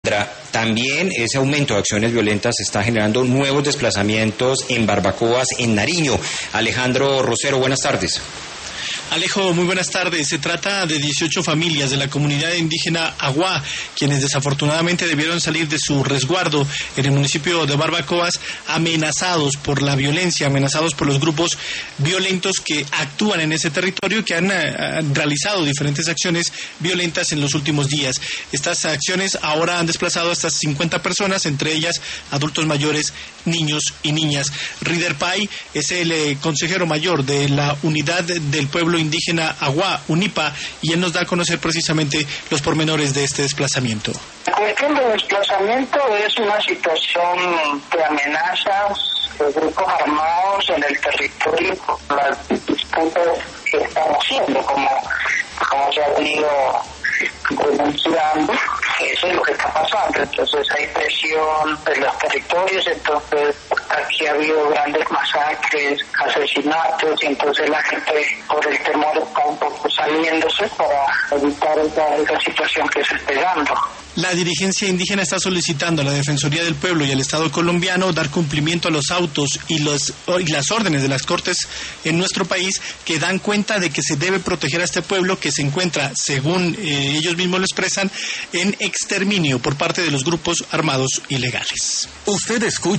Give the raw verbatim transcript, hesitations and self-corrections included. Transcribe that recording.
También ese aumento de acciones violentas está generando nuevos desplazamientos en barbacoas en Nariño. Alejandro Rosero, buenas tardes. Alejo, muy buenas tardes. Se trata de dieciocho familias de la comunidad indígena Aguá, quienes desafortunadamente debieron salir de su resguardo en el municipio de Barbacoas, amenazados por la violencia, amenazados por los grupos violentos que actúan en ese territorio y que han, han realizado diferentes acciones violentas en los últimos días. Estas acciones ahora han desplazado a estas cincuenta personas, entre ellas adultos mayores, niños y niñas. Rider Pai es el eh, consejero mayor de la Unidad del Pueblo Indígena Aguá, UNIPA, y él nos da a conocer precisamente los pormenores de este desplazamiento. La cuestión del desplazamiento es una situación de amenazas de grupos armados en el territorio por las disputas que están haciendo, como, como se ha venido denunciando. Eso es lo que está pasando. Entonces hay presión de los territorios, entonces aquí ha habido grandes masacres, asesinatos, y entonces la gente por el temor está un poco saliéndose para evitar esa, esa situación que se esté dando. La dirigencia indígena está solicitando a la Defensoría del Pueblo y al Estado colombiano dar cumplimiento a los autos y, los, y las órdenes de las Cortes en nuestro país que dan cuenta de que se debe proteger a este pueblo que se encuentra, según eh, ellos mismos lo expresan, en exterminio por parte de los grupos armados ilegales. Usted escucha